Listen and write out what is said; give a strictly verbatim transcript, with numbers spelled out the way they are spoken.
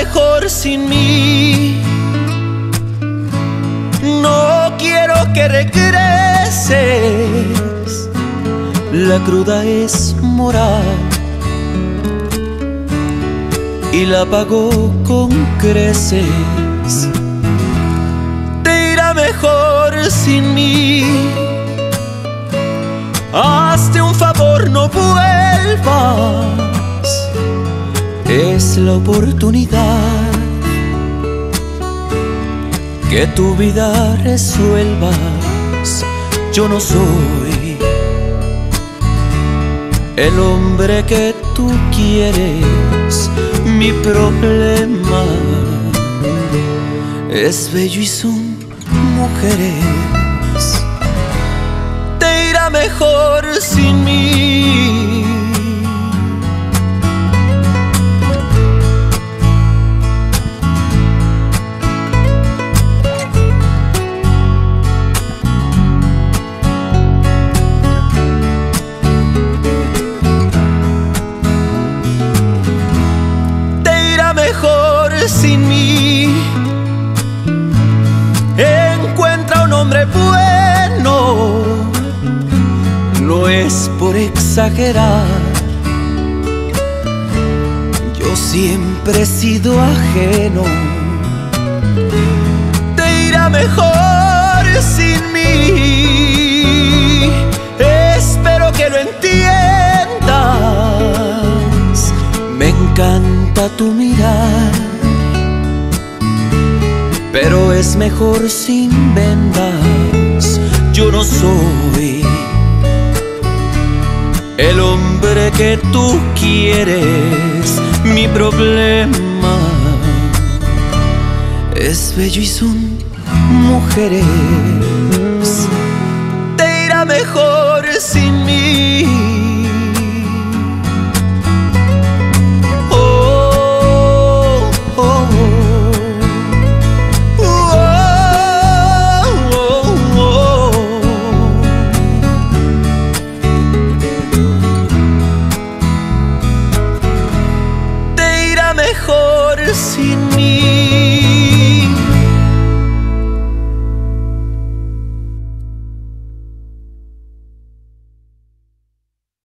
mejor sin mí. No quiero que regreses, la cruda es moral y la pago con creces. Te irá mejor sin mí. Hazte un favor, no vuelvas. Es la oportunidad que tu vida resuelvas. Yo no soy el hombre que tú quieres. Mi problema es bello y son mujeres. Te irá mejor sin mí. Mejor sin mí. Encuentra un hombre bueno, no es por exagerar. Yo siempre he sido ajeno. Te irá mejor sin mí. Espero que lo entiendas. Me encanta tu mirar, pero es mejor sin vendas. Yo no soy el hombre que tú quieres. Mi problema es bello y son mujeres. Te irá mejor sin